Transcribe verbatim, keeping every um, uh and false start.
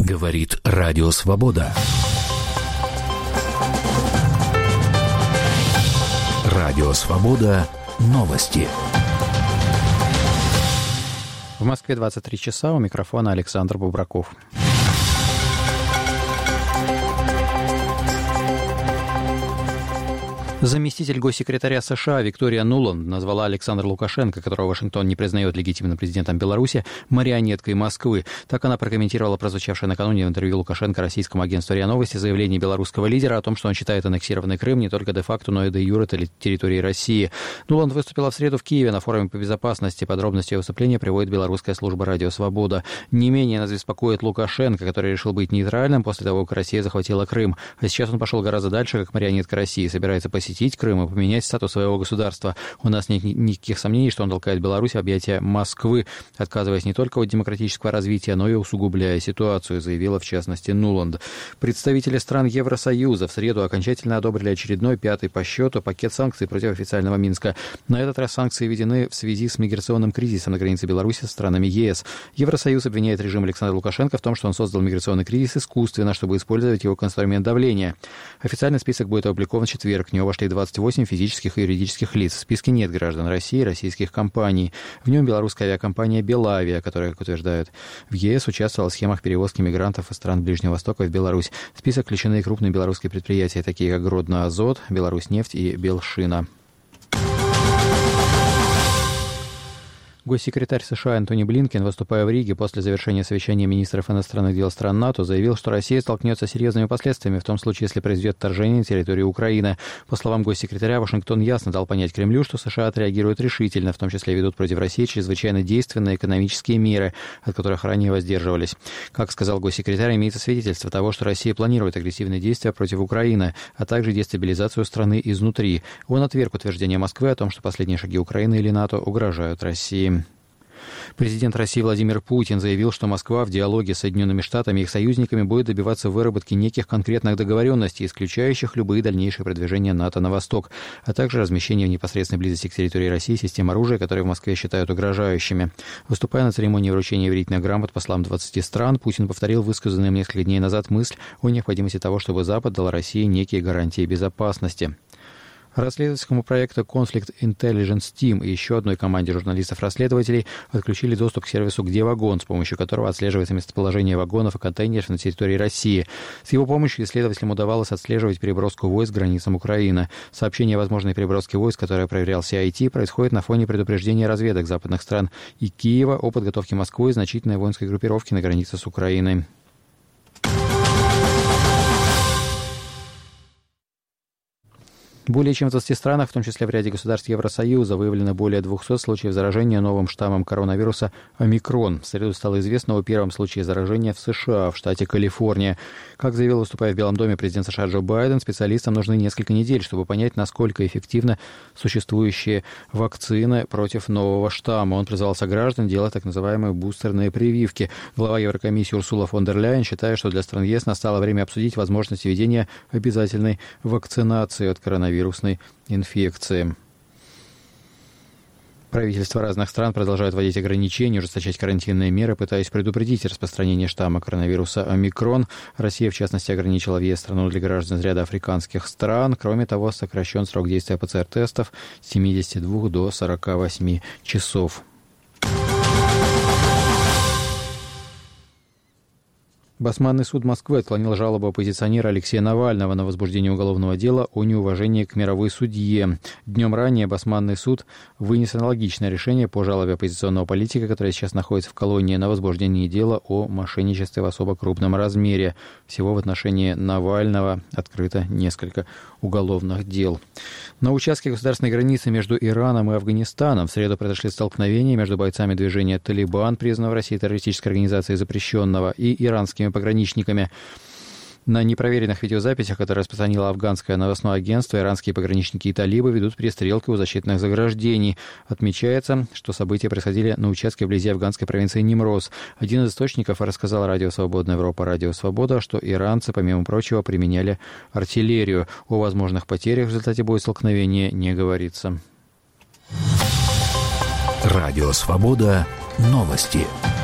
Говорит Радио Свобода. Радио Свобода. Новости. В Москве двадцать три часа. У микрофона Александр Бубраков. Заместитель госсекретаря США Виктория Нуланд назвала Александра Лукашенко, которого Вашингтон не признает легитимным президентом Беларуси, марионеткой Москвы. Так она прокомментировала прозвучавшее накануне в интервью Лукашенко российскому агентству РИА Новости заявление белорусского лидера о том, что он считает аннексированный Крым не только де-факто, но и де-юре территорией России. Нуланд выступила в среду в Киеве на форуме по безопасности. Подробности ее выступления приводит белорусская служба «Радио Свобода». Не менее нас беспокоит Лукашенко, который решил быть нейтральным после того, как Россия захватила Крым. А сейчас он пошел гораздо дальше, как марионетка России, собирается посетить посетить Крым и поменять статус своего государства. У нас нет никаких сомнений, что он толкает Беларусь в объятия Москвы, отказываясь не только от демократического развития, но и усугубляя ситуацию, заявила в частности Нуланд. Представители стран Евросоюза в среду окончательно одобрили очередной, пятый по счету, пакет санкций против официального Минска. На этот раз санкции введены в связи с миграционным кризисом на границе Беларуси со странами ЕС. Евросоюз обвиняет режим Александра Лукашенко в том, что он создал миграционный кризис искусственно, чтобы использовать его как инструмент давления. Официальный список будет опубликован в четверг. В него вошли двадцать восемь физических и юридических лиц. В списке нет граждан России и российских компаний. В нем белорусская авиакомпания «Белавия», которая, как утверждают в ЕС, участвовала в схемах перевозки мигрантов из стран Ближнего Востока в Беларусь. В список включены и крупные белорусские предприятия, такие как Гродно-Азот, Беларусьнефть и Белшина. Госсекретарь США Антони Блинкен, выступая в Риге после завершения совещания министров иностранных дел стран НАТО, заявил, что Россия столкнется с серьезными последствиями в том случае, если произойдет вторжение на территорию Украины. По словам госсекретаря, Вашингтон ясно дал понять Кремлю, что США отреагируют решительно, в том числе ведут против России чрезвычайно действенные экономические меры, от которых ранее воздерживались. Как сказал госсекретарь, имеется свидетельство того, что Россия планирует агрессивные действия против Украины, а также дестабилизацию страны изнутри. Он отверг утверждение Москвы о том, что последние шаги Украины или НАТО угрожают России. Президент России Владимир Путин заявил, что Москва в диалоге с Соединенными Штатами и их союзниками будет добиваться выработки неких конкретных договоренностей, исключающих любые дальнейшие продвижения НАТО на восток, а также размещение в непосредственной близости к территории России систем оружия, которые в Москве считают угрожающими. Выступая на церемонии вручения верительных грамот послам двадцати стран, Путин повторил высказанную несколько дней назад мысль о необходимости того, чтобы Запад дал России некие гарантии безопасности. Расследовательскому проекту Conflict Intelligence Team и еще одной команде журналистов-расследователей отключили доступ к сервису «Где вагон», с помощью которого отслеживается местоположение вагонов и контейнеров на территории России. С его помощью исследователям удавалось отслеживать переброску войск к границам Украины. Сообщение о возможной переброске войск, которое проверял си ай ти, происходит на фоне предупреждения разведок западных стран и Киева о подготовке Москвы значительной воинской группировки на границе с Украиной. Более чем в двадцати странах, в том числе в ряде государств Евросоюза, выявлено более двухсот случаев заражения новым штаммом коронавируса «Омикрон». В среду стало известно о первом случае заражения в США, в штате Калифорния. Как заявил, выступая в Белом доме, президент США Джо Байден, специалистам нужны несколько недель, чтобы понять, насколько эффективны существующие вакцины против нового штамма. Он призвал сограждан делать так называемые бустерные прививки. Глава Еврокомиссии Урсула фон дер Ляйен считает, что для стран ЕС настало время обсудить возможность введения обязательной вакцинации от коронавируса. вирусной инфекции. Правительства разных стран продолжают вводить ограничения, ужесточать карантинные меры, пытаясь предупредить распространение штамма коронавируса «Омикрон». Россия, в частности, ограничила въезд в страну для граждан из ряда африканских стран. Кроме того, сокращен срок действия пэ цэ эр-тестов с семидесяти двух до сорока восьми часов. Басманный суд Москвы отклонил жалобу оппозиционера Алексея Навального на возбуждение уголовного дела о неуважении к мировой судье. Днем ранее Басманный суд вынес аналогичное решение по жалобе оппозиционного политика, который сейчас находится в колонии, на возбуждение дела о мошенничестве в особо крупном размере. Всего в отношении Навального открыто несколько уголовных дел. На участке государственной границы между Ираном и Афганистаном в среду произошли столкновения между бойцами движения «Талибан», признанного в России террористической организацией запрещенного, и иранскими пограничниками. На непроверенных видеозаписях, которые распространило афганское новостное агентство, иранские пограничники и талибы ведут перестрелки у защитных заграждений. Отмечается, что события происходили на участке вблизи афганской провинции Нимроз. Один из источников рассказал Радио Свободная Европа, Радио Свобода, что иранцы, помимо прочего, применяли артиллерию. О возможных потерях в результате боестолкновения не говорится. Радио Свобода. Новости.